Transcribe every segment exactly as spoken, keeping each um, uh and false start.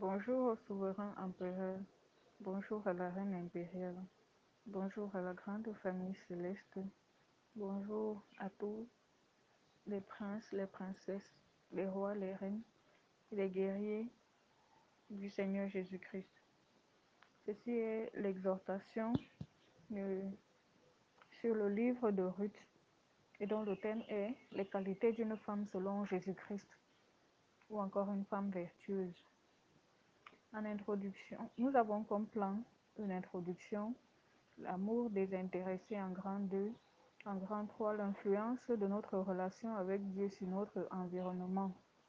Bonjour au souverain empereur, bonjour à la reine impériale, bonjour à la grande famille céleste, bonjour à tous les princes, les princesses, les rois, les reines, les guerriers du Seigneur Jésus-Christ. Ceci est l'exhortation euh, sur le livre de Ruth et dont le thème est les qualités d'une femme selon Jésus-Christ ou encore une femme vertueuse. En introduction, nous avons comme plan une introduction, l'amour désintéressé en grand deux, en grand trois, l'influence de notre relation avec Dieu sur notre environnement.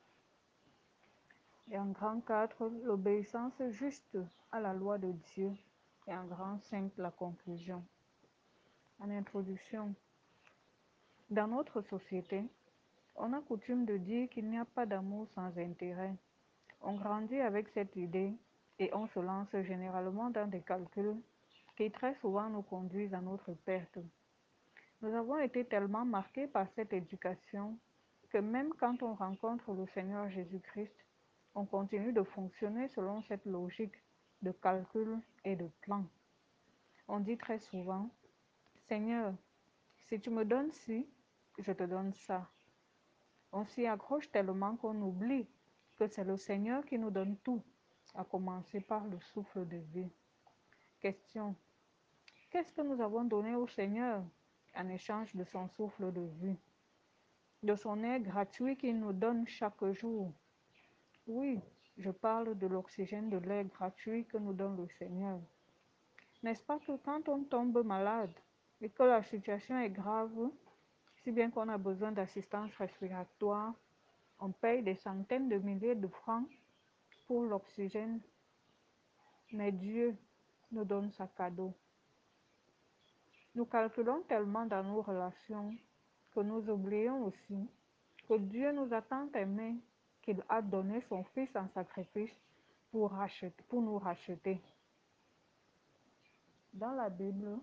Et en grand quatre, l'obéissance juste à la loi de Dieu. Et en grand cinq, la conclusion. En introduction, dans notre société, on a coutume de dire qu'il n'y a pas d'amour sans intérêt. On grandit avec cette idée et on se lance généralement dans des calculs qui très souvent nous conduisent à notre perte. Nous avons été tellement marqués par cette éducation que même quand on rencontre le Seigneur Jésus-Christ, on continue de fonctionner selon cette logique de calcul et de plan. On dit très souvent, Seigneur, si tu me donnes ci, je te donne ça. On s'y accroche tellement qu'on oublie que c'est le Seigneur qui nous donne tout, à commencer par le souffle de vie. Question, qu'est-ce que nous avons donné au Seigneur en échange de son souffle de vie, de son air gratuit qu'il nous donne chaque jour? Oui, je parle de l'oxygène de l'air gratuit que nous donne le Seigneur. N'est-ce pas que quand on tombe malade et que la situation est grave, si bien qu'on a besoin d'assistance respiratoire, on paye des centaines de milliers de francs pour l'oxygène, mais Dieu nous donne sa cadeau. Nous calculons tellement dans nos relations que nous oublions aussi que Dieu nous a tant aimés qu'il a donné son Fils en sacrifice pour, racheter, pour nous racheter. Dans la Bible,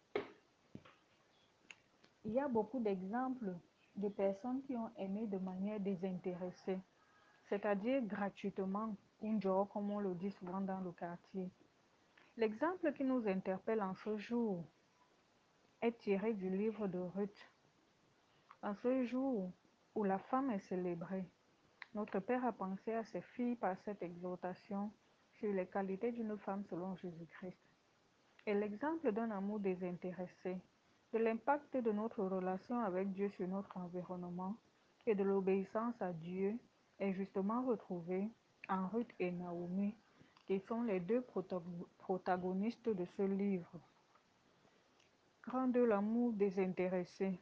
il y a beaucoup d'exemples de personnes qui ont aimé de manière désintéressée, c'est-à-dire gratuitement, un jour comme on le dit souvent dans le quartier. L'exemple qui nous interpelle en ce jour est tiré du livre de Ruth. En ce jour où la femme est célébrée, notre Père a pensé à ses filles par cette exhortation sur les qualités d'une femme selon Jésus-Christ. Et l'exemple d'un amour désintéressé, de l'impact de notre relation avec Dieu sur notre environnement et de l'obéissance à Dieu est justement retrouvé en Ruth et Naomi, qui sont les deux protagonistes de ce livre. Grand de l'amour désintéressé.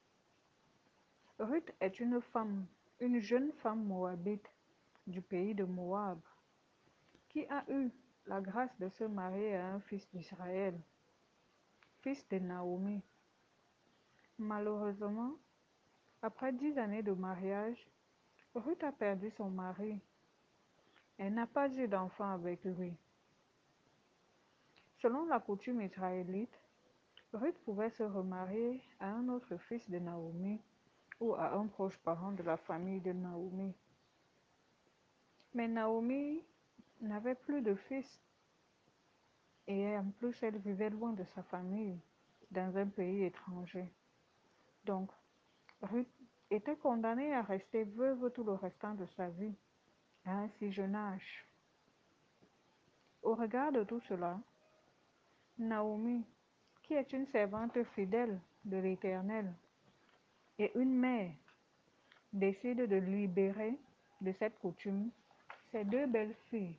Ruth est une femme, une jeune femme moabite du pays de Moab, qui a eu la grâce de se marier à un fils d'Israël, fils de Naomi. Malheureusement, après dix années de mariage, Ruth a perdu son mari. Elle n'a pas eu d'enfant avec lui. Selon la coutume israélite, Ruth pouvait se remarier à un autre fils de Naomi ou à un proche parent de la famille de Naomi. Mais Naomi n'avait plus de fils et en plus elle vivait loin de sa famille, dans un pays étranger. Donc, Ruth était condamnée à rester veuve tout le restant de sa vie, à un si jeune âge. Au regard de tout cela, Naomi, qui est une servante fidèle de l'Éternel et une mère, décide de libérer de cette coutume ses deux belles filles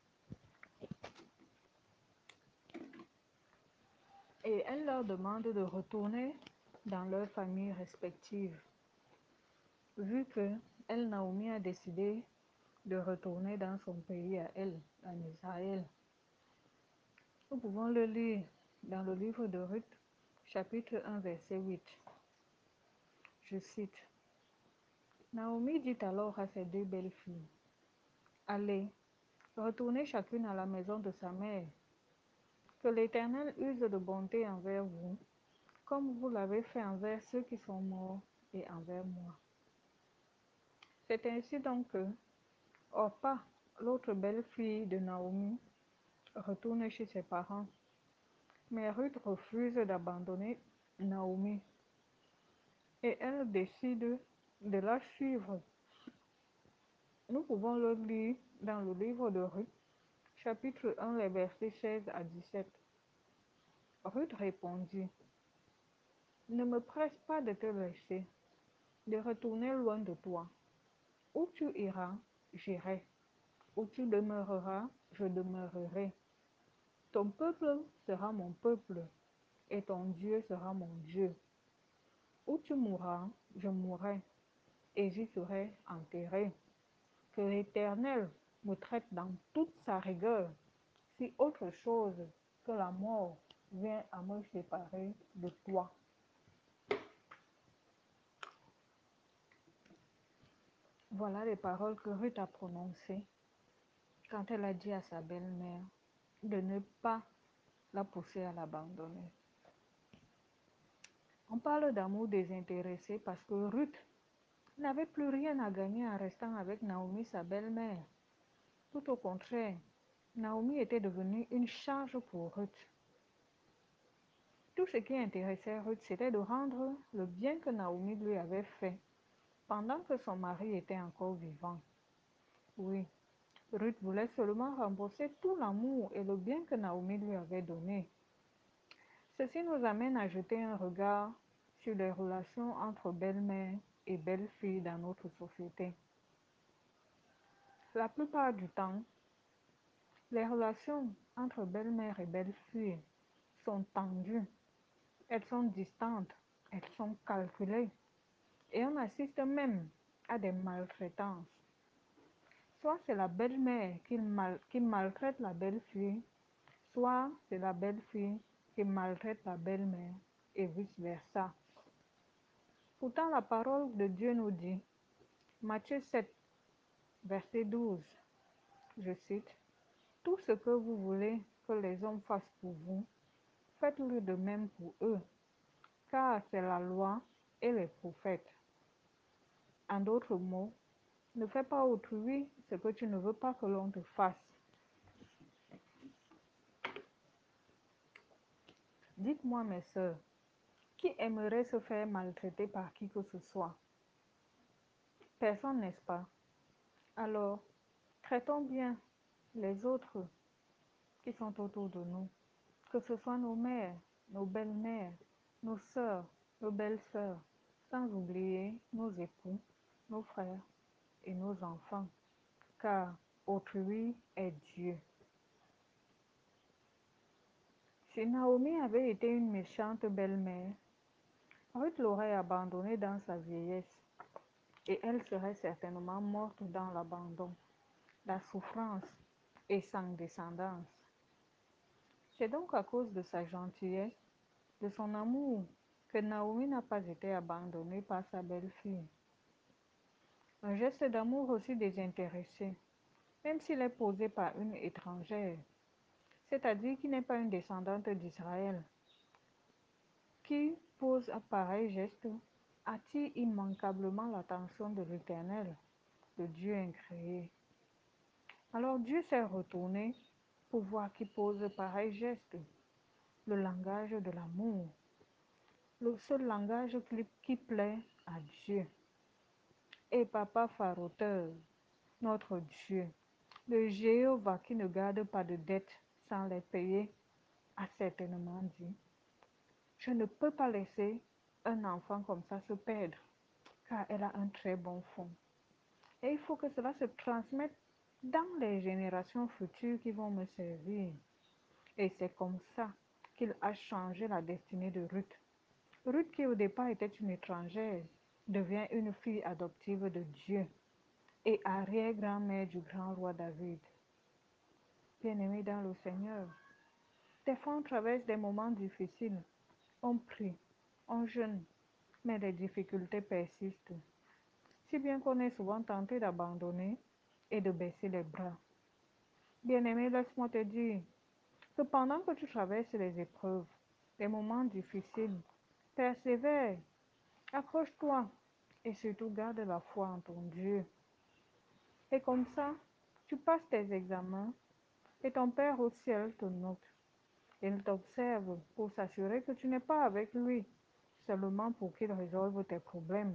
et elle leur demande de retourner dans leurs familles respectives. Vu que elle, Naomi, a décidé de retourner dans son pays à elle, en Israël. Nous pouvons le lire dans le livre de Ruth, chapitre un, verset huit. Je cite, Naomi dit alors à ses deux belles filles, allez, retournez chacune à la maison de sa mère. Que l'Éternel use de bonté envers vous, comme vous l'avez fait envers ceux qui sont morts et envers moi. C'est ainsi donc que Orpa, l'autre belle-fille de Naomi, retourne chez ses parents. Mais Ruth refuse d'abandonner Naomi et elle décide de la suivre. Nous pouvons le lire dans le livre de Ruth, chapitre un, les versets seize à dix-sept. Ruth répondit, ne me presse pas de te laisser, de retourner loin de toi. Où tu iras, j'irai. Où tu demeureras, je demeurerai. Ton peuple sera mon peuple, et ton Dieu sera mon Dieu. Où tu mourras, je mourrai, et j'y serai enterré. Que l'Éternel me traite dans toute sa rigueur, si autre chose que la mort vient à me séparer de toi. Voilà les paroles que Ruth a prononcées quand elle a dit à sa belle-mère de ne pas la pousser à l'abandonner. On parle d'amour désintéressé parce que Ruth n'avait plus rien à gagner en restant avec Naomi, sa belle-mère. Tout au contraire, Naomi était devenue une charge pour Ruth. Tout ce qui intéressait Ruth, c'était de rendre le bien que Naomi lui avait fait pendant que son mari était encore vivant. Oui, Ruth voulait seulement rembourser tout l'amour et le bien que Naomi lui avait donné. Ceci nous amène à jeter un regard sur les relations entre belle-mère et belle-fille dans notre société. La plupart du temps, les relations entre belle-mère et belle-fille sont tendues, elles sont distantes, elles sont calculées et on assiste même à des maltraitances. Soit c'est la belle-mère qui, mal, qui maltraite la belle-fille, soit c'est la belle-fille qui maltraite la belle-mère et vice-versa. Pourtant, la parole de Dieu nous dit, Matthieu sept, verset douze, je cite, « Tout ce que vous voulez que les hommes fassent pour vous, faites-le de même pour eux, car c'est la loi et les prophètes. » En d'autres mots, ne fais pas autrui ce que tu ne veux pas que l'on te fasse. Dites-moi, mes sœurs, qui aimerait se faire maltraiter par qui que ce soit? Personne, n'est-ce pas? Alors, traitons bien les autres qui sont autour de nous, que ce soit nos mères, nos belles-mères, nos sœurs, nos belles-sœurs, sans oublier nos époux, nos frères et nos enfants, car autrui est Dieu. Si Naomi avait été une méchante belle-mère, Ruth l'aurait abandonnée dans sa vieillesse et elle serait certainement morte dans l'abandon, la souffrance et sans descendance. C'est donc à cause de sa gentillesse, de son amour, que Naomi n'a pas été abandonnée par sa belle-fille. Un geste d'amour aussi désintéressé, même s'il est posé par une étrangère, c'est-à-dire qui n'est pas une descendante d'Israël, qui pose un pareil geste, attire immanquablement l'attention de l'Éternel, le Dieu incréé. Alors Dieu s'est retourné pour voir qui pose pareil geste, le langage de l'amour, le seul langage qui, qui plaît à Dieu. Et Papa Faroteur, notre Dieu, le Jéhovah qui ne garde pas de dettes sans les payer, a certainement dit, je ne peux pas laisser un enfant comme ça se perdre, car elle a un très bon fond. Et il faut que cela se transmette dans les générations futures qui vont me servir. Et c'est comme ça qu'il a changé la destinée de Ruth. Ruth, qui au départ était une étrangère, devient une fille adoptive de Dieu et arrière-grand-mère du grand roi David. Bien-aimés dans le Seigneur, des fois on traverse des moments difficiles, on prie, on jeûne, mais les difficultés persistent, si bien qu'on est souvent tenté d'abandonner et de baisser les bras. Bien-aimé, laisse-moi te dire que pendant que tu traverses les épreuves, les moments difficiles, persévère, accroche-toi et surtout garde la foi en ton Dieu. Et comme ça, Tu passes tes examens et ton Père au ciel te note. Il t'observe pour s'assurer que tu n'es pas avec lui seulement pour qu'il résolve tes problèmes,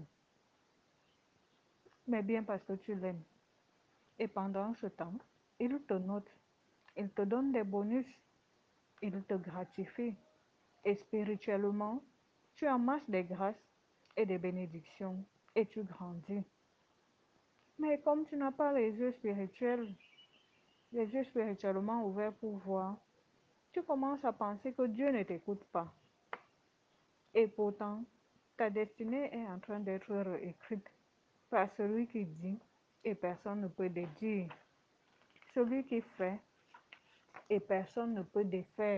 mais bien parce que tu l'aimes. Et pendant ce temps, il te note, il te donne des bonus, il te gratifie. Et spirituellement, tu amasses des grâces et des bénédictions et tu grandis. Mais comme tu n'as pas les yeux spirituels, les yeux spirituellement ouverts pour voir, tu commences à penser que Dieu ne t'écoute pas. Et pourtant, ta destinée est en train d'être réécrite par celui qui dit et personne ne peut dédire, celui qui fait et personne ne peut défaire,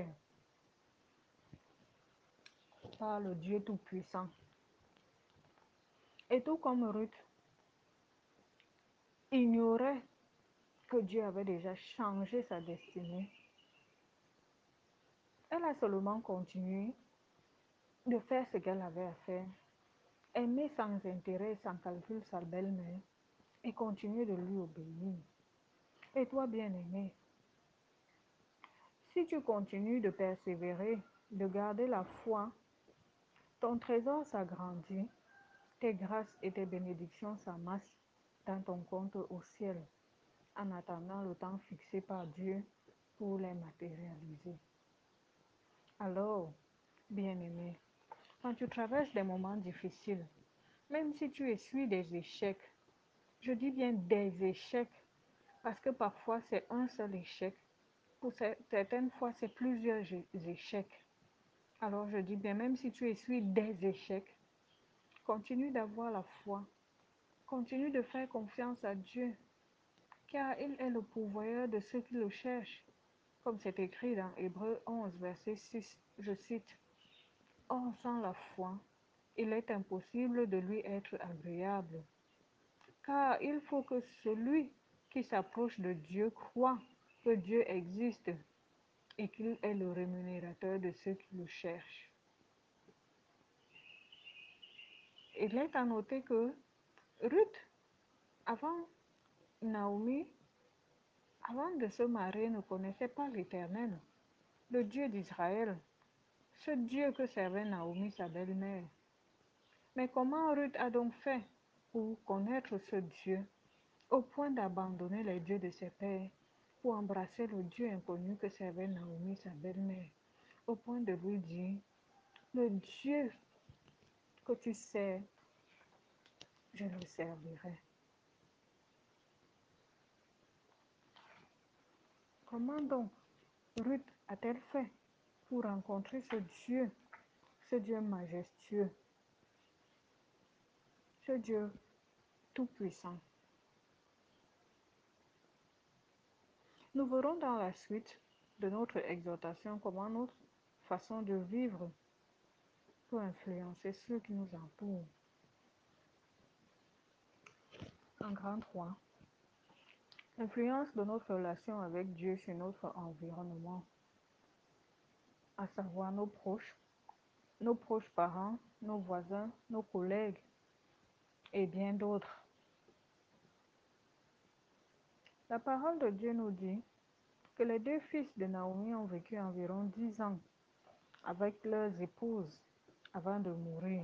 par le Dieu Tout-Puissant. Et tout comme Ruth ignorait que Dieu avait déjà changé sa destinée, elle a seulement continué de faire ce qu'elle avait à faire, aimer sans intérêt, sans calcul sa belle-mère et continuer de lui obéir. Et toi, bien-aimé, si tu continues de persévérer, de garder la foi, ton trésor s'agrandit, tes grâces et tes bénédictions s'amassent dans ton compte au ciel, en attendant le temps fixé par Dieu pour les matérialiser. Alors, bien-aimé, quand tu traverses des moments difficiles, même si tu essuies des échecs, je dis bien des échecs, parce que parfois c'est un seul échec, pour certaines fois c'est plusieurs échecs. Alors je dis bien, même si tu essuies des échecs, continue d'avoir la foi, continue de faire confiance à Dieu, car il est le pourvoyeur de ceux qui le cherchent, comme c'est écrit dans Hébreux onze, verset six, je cite, « Or sans la foi, il est impossible de lui être agréable, car il faut que celui qui s'approche de Dieu croit que Dieu existe et qu'il est le rémunérateur de ceux qui le cherchent. » Il est à noter que Ruth, avant Naomi, avant de se marier, ne connaissait pas l'Éternel, le Dieu d'Israël, ce Dieu que servait Naomi, sa belle-mère. Mais comment Ruth a donc fait pour connaître ce Dieu, au point d'abandonner les dieux de ses pères, pour embrasser le Dieu inconnu que servait Naomi, sa belle-mère, au point de lui dire, le Dieu que tu sers, je le servirai. Comment donc Ruth a-t-elle fait pour rencontrer ce Dieu, ce Dieu majestueux, ce Dieu tout-puissant? Nous verrons dans la suite de notre exhortation comment notre façon de vivre peut influencer ceux qui nous entourent. En grand trois, l'influence de notre relation avec Dieu sur notre environnement, à savoir nos proches, nos proches parents, nos voisins, nos collègues et bien d'autres. La parole de Dieu nous dit que les deux fils de Naomi ont vécu environ dix ans avec leurs épouses avant de mourir.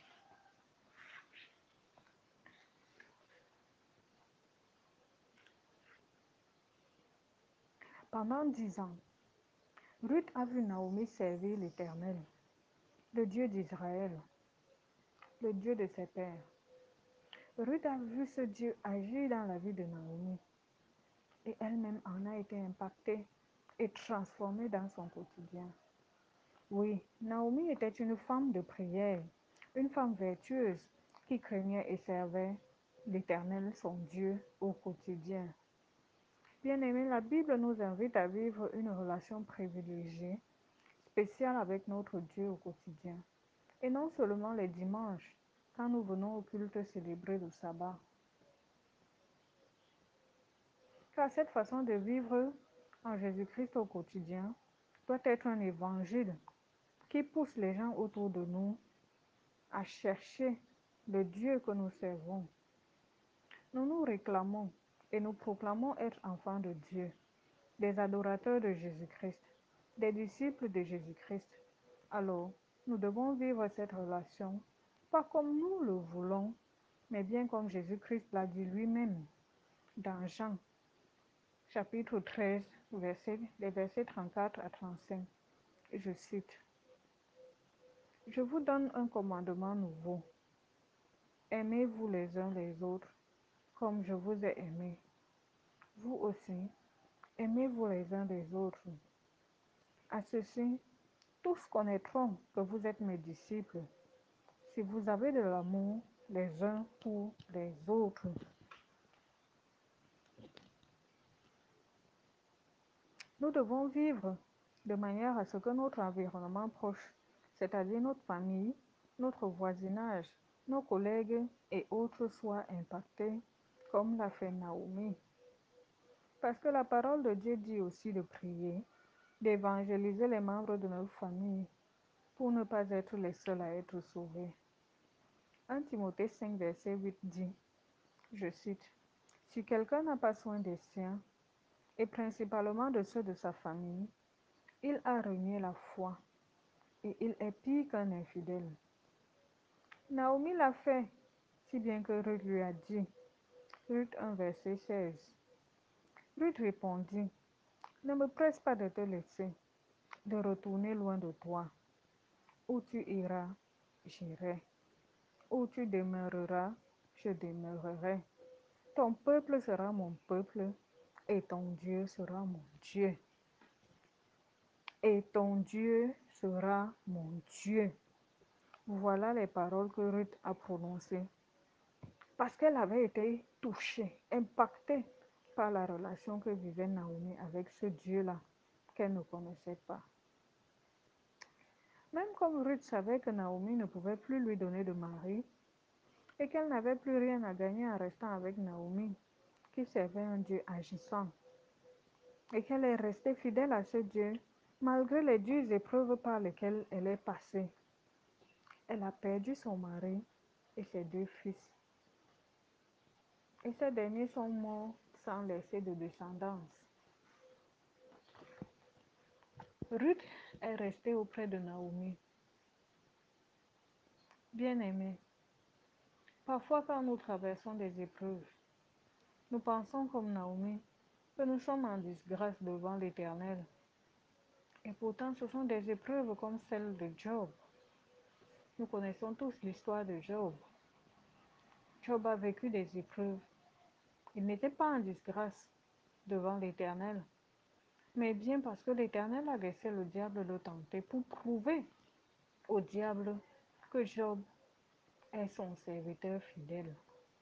Pendant dix ans, Ruth a vu Naomi servir l'Éternel, le Dieu d'Israël, le Dieu de ses pères. Ruth a vu ce Dieu agir dans la vie de Naomi et elle-même en a été impactée et transformée dans son quotidien. Oui, Naomi était une femme de prière, une femme vertueuse qui craignait et servait l'Éternel, son Dieu, au quotidien. Bien-aimés, la Bible nous invite à vivre une relation privilégiée, spéciale avec notre Dieu au quotidien. Et non seulement les dimanches, quand nous venons au culte célébrer le sabbat. Car cette façon de vivre en Jésus-Christ au quotidien doit être un évangile qui pousse les gens autour de nous à chercher le Dieu que nous servons. Nous nous réclamons et nous proclamons être enfants de Dieu, des adorateurs de Jésus-Christ, des disciples de Jésus-Christ, alors nous devons vivre cette relation, pas comme nous le voulons, mais bien comme Jésus-Christ l'a dit lui-même dans Jean, chapitre treize, verset, les versets trente-quatre à trente-cinq. Je cite, « Je vous donne un commandement nouveau. Aimez-vous les uns les autres comme je vous ai aimé. Vous aussi, aimez-vous les uns les autres. À ceci, tous connaîtront que vous êtes mes disciples, si vous avez de l'amour les uns pour les autres. » Nous devons vivre de manière à ce que notre environnement proche, c'est-à-dire notre famille, notre voisinage, nos collègues et autres soient impactés, comme l'a fait Naomi. Parce que la parole de Dieu dit aussi de prier, d'évangéliser les membres de notre famille pour ne pas être les seuls à être sauvés. un Timothée cinq, verset huit dit, je cite, « Si quelqu'un n'a pas soin des siens, et principalement de ceux de sa famille, il a renié la foi, et il est pire qu'un infidèle. » Naomi l'a fait, si bien que Ruth lui a dit, Ruth un, verset seize. Ruth répondit, « Ne me presse pas de te laisser, de retourner loin de toi. Où tu iras, j'irai. Où tu demeureras, je demeurerai. Ton peuple sera mon peuple, et ton Dieu sera mon Dieu. Et ton Dieu sera mon Dieu. » Voilà les paroles que Ruth a prononcées. Parce qu'elle avait été touchée, impactée par la relation que vivait Naomi avec ce Dieu-là qu'elle ne connaissait pas. Même comme Ruth savait que Naomi ne pouvait plus lui donner de mari et qu'elle n'avait plus rien à gagner en restant avec Naomi, qui servait un Dieu agissant, et qu'elle est restée fidèle à ce Dieu malgré les dures épreuves par lesquelles elle est passée. Elle a perdu son mari et ses deux fils. Et ces derniers sont morts sans laisser de descendance. Ruth est restée auprès de Naomi. Bien-aimée, parfois quand nous traversons des épreuves, nous pensons comme Naomi que nous sommes en disgrâce devant l'Éternel. Et pourtant, ce sont des épreuves comme celle de Job. Nous connaissons tous l'histoire de Job. Job a vécu des épreuves. Il n'était pas en disgrâce devant l'Éternel, mais bien parce que l'Éternel a laissé le diable le tenter pour prouver au diable que Job est son serviteur fidèle.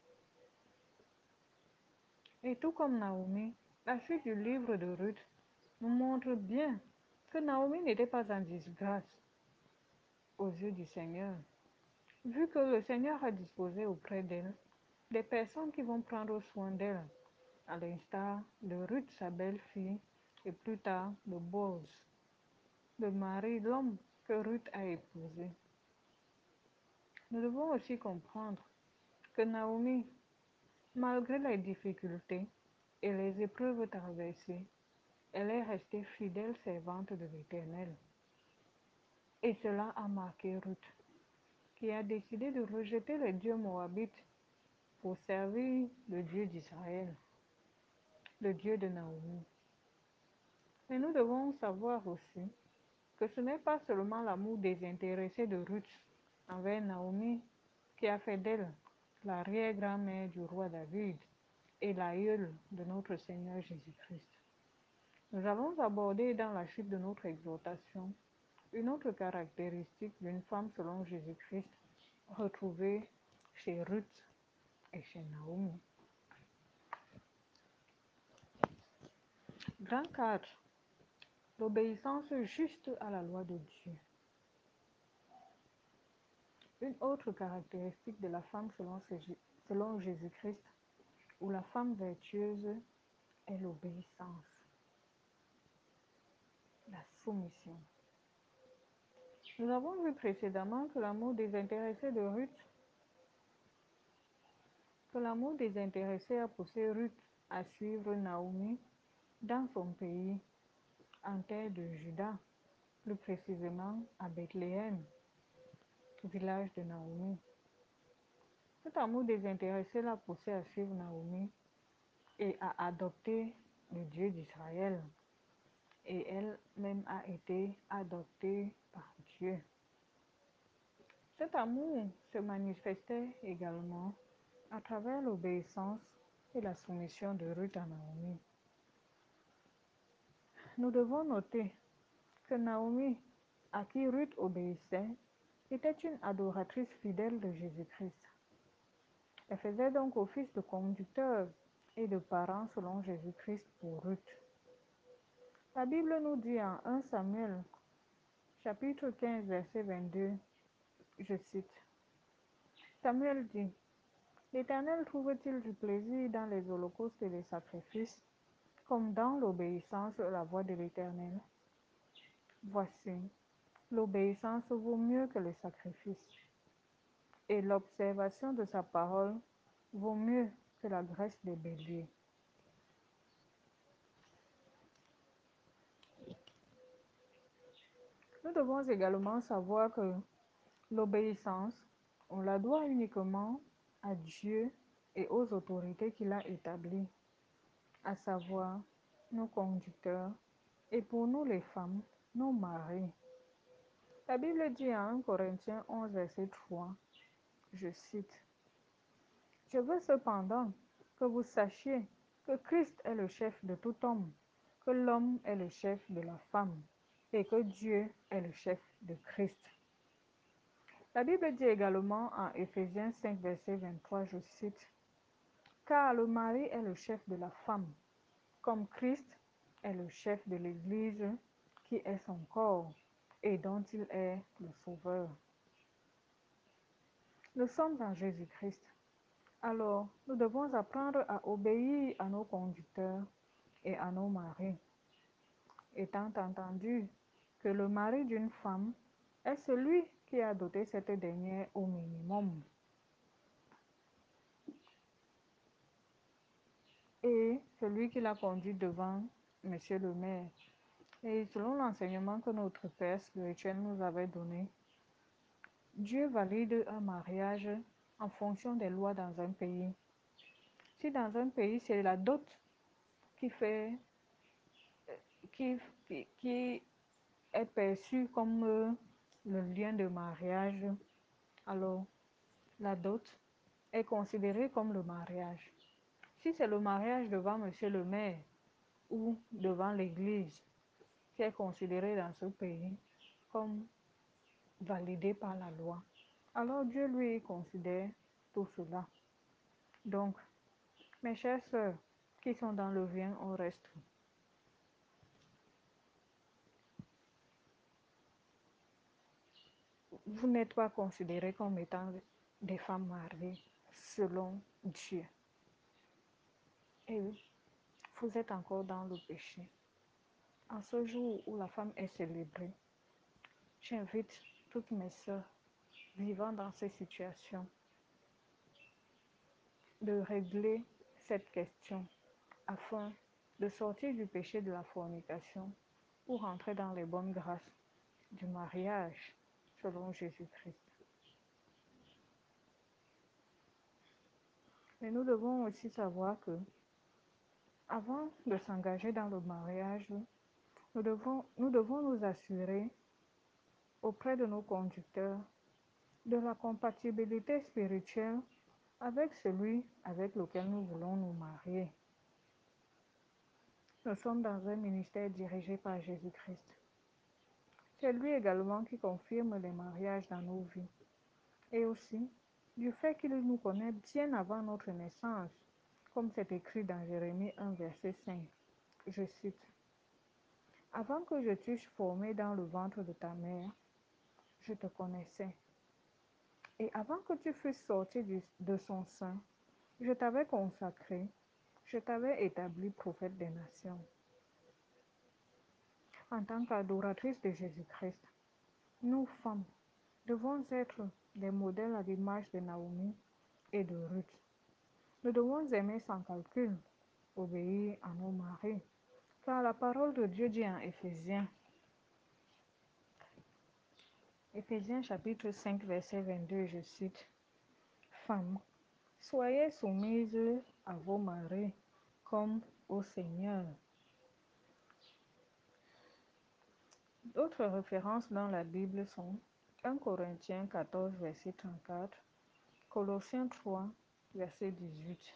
Et tout comme Naomi, la suite du livre de Ruth nous montre bien que Naomi n'était pas en disgrâce aux yeux du Seigneur, vu que le Seigneur a disposé auprès d'elle des personnes qui vont prendre soin d'elle, à l'instar de Ruth, sa belle-fille, et plus tard de Boaz, le mari, l'homme que Ruth a épousé. Nous devons aussi comprendre que Naomi, malgré les difficultés et les épreuves traversées, elle est restée fidèle servante de l'Éternel. Et cela a marqué Ruth, qui a décidé de rejeter les dieux moabites pour servir le Dieu d'Israël, le Dieu de Naomi. Mais nous devons savoir aussi que ce n'est pas seulement l'amour désintéressé de Ruth envers Naomi qui a fait d'elle l'arrière-grand-mère du roi David et l'aïeul de notre Seigneur Jésus-Christ. Nous allons aborder dans la suite de notre exhortation une autre caractéristique d'une femme selon Jésus-Christ retrouvée chez Ruth et chez Naomi. Grand quatre. L'obéissance juste à la loi de Dieu. Une autre caractéristique de la femme selon, selon Jésus-Christ ou la femme vertueuse est l'obéissance, la soumission. Nous avons vu précédemment que l'amour désintéressé de Ruth, que l'amour désintéressé a poussé Ruth à suivre Naomi dans son pays, en terre de Juda, plus précisément à Bethléem, village de Naomi. Cet amour désintéressé l'a poussé à suivre Naomi et à adopter le Dieu d'Israël. Et elle-même a été adoptée par Dieu. Cet amour se manifestait également à travers l'obéissance et la soumission de Ruth à Naomi. Nous devons noter que Naomi, à qui Ruth obéissait, était une adoratrice fidèle de Jésus-Christ. Elle faisait donc office de conducteur et de parent selon Jésus-Christ pour Ruth. La Bible nous dit en premier Samuel, chapitre quinze, verset vingt-deux, je cite, Samuel dit, l'Éternel trouve-t-il du plaisir dans les holocaustes et les sacrifices, comme dans l'obéissance à la voix de l'Éternel? Voici, l'obéissance vaut mieux que le sacrifice, et l'observation de sa parole vaut mieux que la graisse des béliers. Nous devons également savoir que l'obéissance, on la doit uniquement à Dieu et aux autorités qu'il a établies, à savoir nos conducteurs et pour nous les femmes, nos maris. La Bible dit en premier Corinthiens onze, verset trois, je cite, Je veux cependant que vous sachiez que Christ est le chef de tout homme, que l'homme est le chef de la femme et que Dieu est le chef de Christ. La Bible dit également en Éphésiens cinq, verset vingt-trois, je cite, Car le mari est le chef de la femme, comme Christ est le chef de l'Église, qui est son corps, et dont il est le sauveur. Nous sommes en Jésus-Christ. Alors, nous devons apprendre à obéir à nos conducteurs et à nos maris, étant entendu que le mari d'une femme est celui qui a doté cette dernière au minimum. Et celui qui l'a conduit devant Monsieur le maire. Et selon l'enseignement que notre Père spirituel nous avait donné, Dieu valide un mariage en fonction des lois dans un pays. Si dans un pays, c'est la dot qui fait, qui, qui, qui est perçue comme euh, le lien de mariage, alors la dot est considérée comme le mariage. Si c'est le mariage devant Monsieur le maire ou devant l'église, qui est considéré dans ce pays comme validé par la loi, alors Dieu lui considère tout cela. Donc, mes chères sœurs qui sont dans le bien au reste, vous n'êtes pas considérées comme étant des femmes mariées selon Dieu. Et vous êtes encore dans le péché. En ce jour où la femme est célébrée, j'invite toutes mes sœurs vivant dans ces situations de régler cette question afin de sortir du péché de la fornication pour entrer dans les bonnes grâces du mariage selon Jésus-Christ. Mais nous devons aussi savoir que avant de s'engager dans le mariage, nous devons, nous devons nous assurer auprès de nos conducteurs de la compatibilité spirituelle avec celui avec lequel nous voulons nous marier. Nous sommes dans un ministère dirigé par Jésus-Christ. C'est lui également qui confirme les mariages dans nos vies. Et aussi, du fait qu'il nous connaît bien avant notre naissance, comme c'est écrit dans Jérémie un, verset cinq. Je cite, Avant que je t'eusse formé dans le ventre de ta mère, je te connaissais. Et avant que tu fusses sorti de son sein, je t'avais consacré, je t'avais établi prophète des nations. En tant qu'adoratrice de Jésus-Christ, nous, femmes, devons être des modèles à l'image de Naomi et de Ruth. Nous devons aimer sans calcul, obéir à nos maris. Car la parole de Dieu dit en Éphésiens, Éphésiens chapitre cinq, verset vingt-deux, je cite, Femmes, soyez soumises à vos maris comme au Seigneur. D'autres références dans la Bible sont un Corinthiens quatorze, verset trente-quatre, Colossiens trois, verset dix-huit.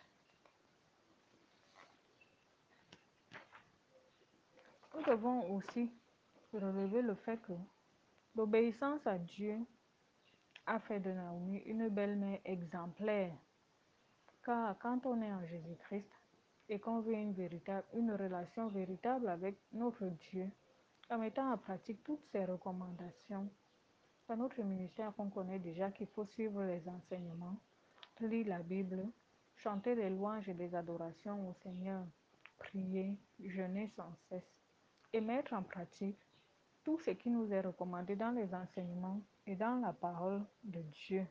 Nous devons aussi relever le fait que l'obéissance à Dieu a fait de Naomi une belle-mère exemplaire. Car quand on est en Jésus-Christ et qu'on veut une, véritable, une relation véritable avec notre Dieu, en mettant en pratique toutes ces recommandations, dans notre ministère, on connaît déjà qu'il faut suivre les enseignements, lire la Bible, chanter les louanges et les adorations au Seigneur, prier, jeûner sans cesse et mettre en pratique tout ce qui nous est recommandé dans les enseignements et dans la parole de Dieu.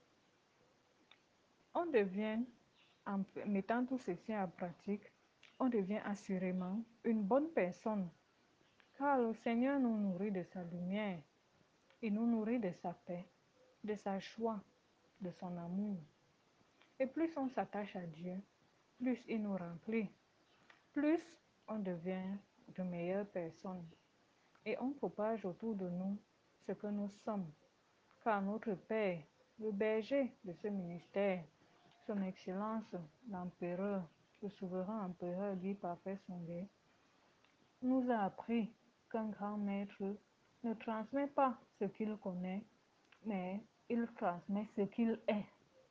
On devient, en mettant tout ceci en pratique, on devient assurément une bonne personne, car le Seigneur nous nourrit de sa lumière, il nous nourrit de sa paix, de sa joie, de son amour. Et plus on s'attache à Dieu, plus il nous remplit, plus on devient de meilleures personnes. Et on propage autour de nous ce que nous sommes, car notre Père, le berger de ce ministère, son Excellence, l'empereur, le souverain empereur Guy Parfait Songhai, nous a appris qu'un grand maître ne transmet pas ce qu'il connaît, mais il transmet ce qu'il est.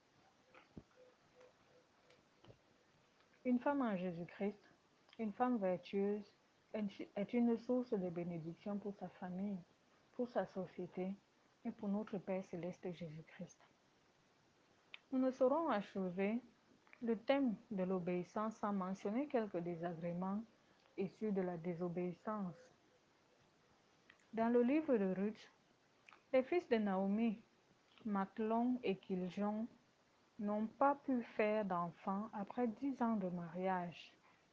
Une femme en Jésus-Christ, une femme vertueuse, est une source de bénédiction pour sa famille, pour sa société et pour notre Père céleste Jésus-Christ. Nous ne saurons achever le thème de l'obéissance sans mentionner quelques désagréments issus de la désobéissance. Dans le livre de Ruth, les fils de Naomi, Machlon et Kiljon, n'ont pas pu faire d'enfants après dix ans de mariage.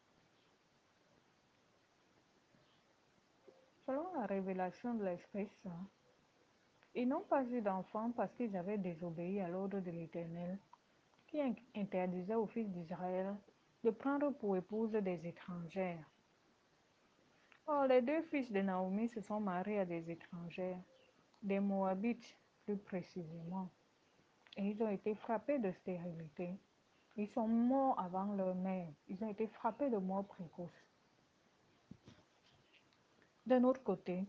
Selon la révélation de l'Esprit Saint, ils n'ont pas eu d'enfants parce qu'ils avaient désobéi à l'ordre de l'Éternel, qui interdisait aux fils d'Israël de prendre pour épouses des étrangères. Or, les deux fils de Naomi se sont mariés à des étrangères, des Moabites plus précisément, et ils ont été frappés de stérilité. Ils sont morts avant leur mère. Ils ont été frappés de mort précoce. D'un autre côté,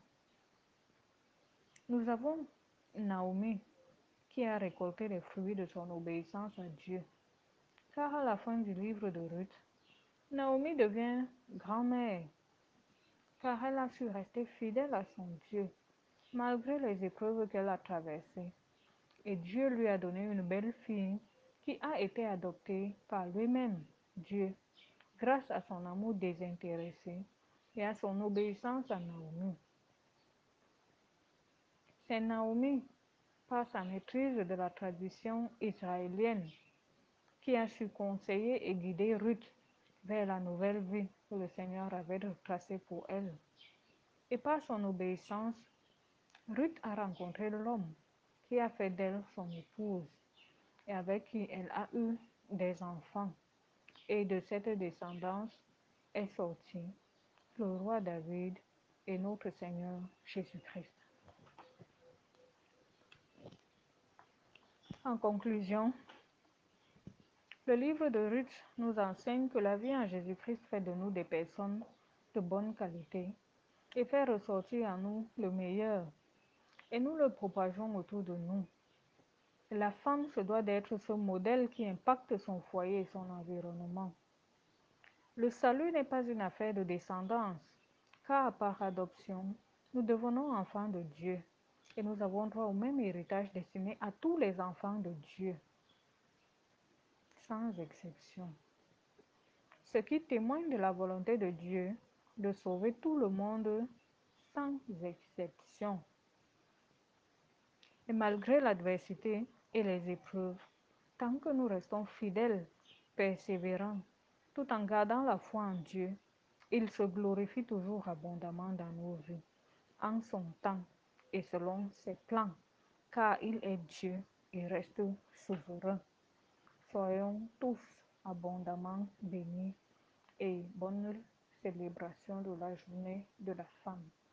nous avons Naomi qui a récolté les fruits de son obéissance à Dieu. Car à la fin du livre de Ruth, Naomi devient grand-mère, car elle a su rester fidèle à son Dieu, malgré les épreuves qu'elle a traversées. Et Dieu lui a donné une belle fille qui a été adoptée par lui-même, Dieu, grâce à son amour désintéressé et à son obéissance à Naomi. C'est Naomi, par sa maîtrise de la tradition israélienne, qui a su conseiller et guider Ruth vers la nouvelle vie que le Seigneur avait tracée pour elle. Et par son obéissance, Ruth a rencontré l'homme qui a fait d'elle son épouse et avec qui elle a eu des enfants. Et de cette descendance est sorti le roi David et notre Seigneur Jésus-Christ. En conclusion, le livre de Ruth nous enseigne que la vie en Jésus-Christ fait de nous des personnes de bonne qualité et fait ressortir en nous le meilleur, et nous le propageons autour de nous. La femme se doit d'être ce modèle qui impacte son foyer et son environnement. Le salut n'est pas une affaire de descendance, car par adoption, nous devenons enfants de Dieu et nous avons droit au même héritage destiné à tous les enfants de Dieu, sans exception. Ce qui témoigne de la volonté de Dieu de sauver tout le monde sans exception. Et malgré l'adversité et les épreuves, tant que nous restons fidèles, persévérants tout en gardant la foi en Dieu. Il se glorifie toujours abondamment dans nos vies, en son temps et selon ses plans, car il est Dieu et reste souverain. Soyons tous abondamment bénis et bonne célébration de la journée de la femme.